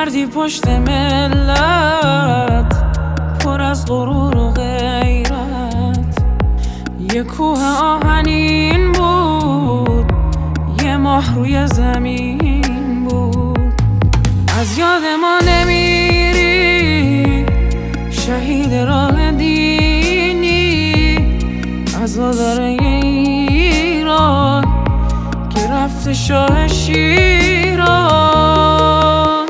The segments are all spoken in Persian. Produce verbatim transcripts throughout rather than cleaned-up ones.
کردی پشت ملت پر از غرور و غیرت. یه کوه آهنین بود، یه ماه روی زمین بود. از یاد ما نمیری شهید راه دینی، عزادار ایران که رفت شاه شیران.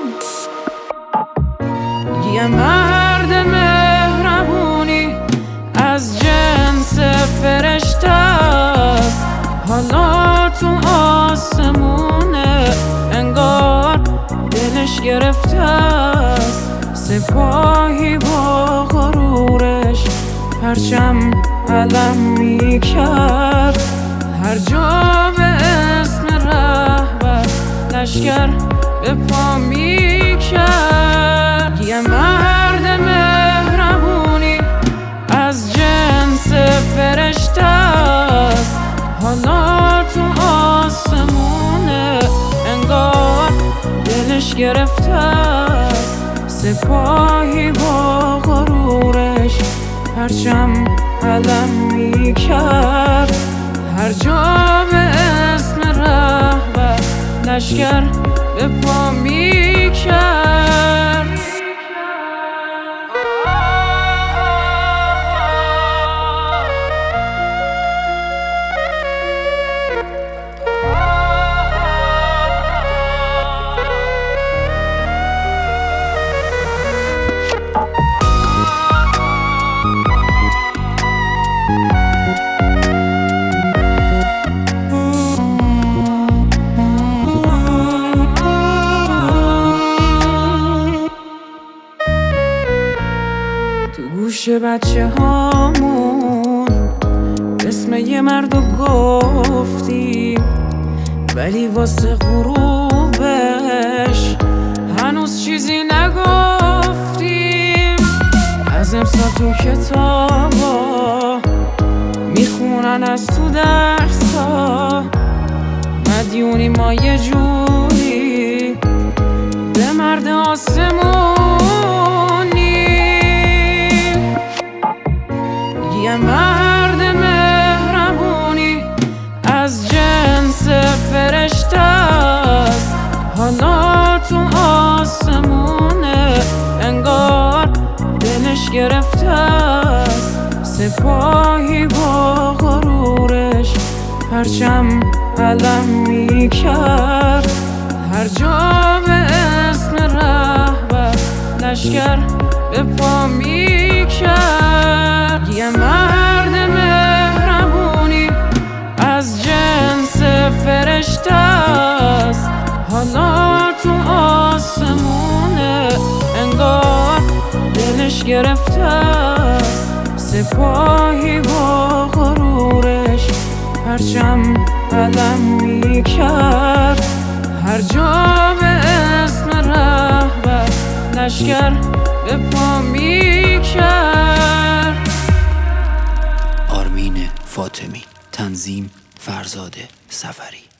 یه مرد مهربونی از جنس فرشته است، حالا تو آسمونه انگار دلش گرفته است. سپاهی با غرورش پرچم علم میکرد، هر جا به اسم رهبر لشکر به پا میکرد. یه مرد مهربونی از جنس فرشته است، حالا تو آسمونه انگار دلش گرفته است. سپاهی با غرورش پرچم علم میکرد، هر جا به اسم رهبر لشکر به پا میکرد. گوش بچه هامون اسم یه مردو گفتی، ولی واسه غروبش هنوز چیزی نگفتیم. از امسال تو کتابا میخونن، از تو درسا مدیونی ما یه جوری به مرد آسمونی. یه مرد مهربونی از جنس فرشته است، حالا تو آسمونه انگار دلش گرفته است. سپاهی با غرورش پرچم علم میکرد، هر جا به اسم رهبر لشکر به پا میکرد. یه مرد مهربونی از جنس فرشته است، حالا تو آسمونه انگار دلش گرفته است. سپاهی با غرورش پرچم علم میکرد، هر جا به اسم رهبر لشکر به پا میکرد. آرمین فاطمی، تنظیم فرزاد سفری.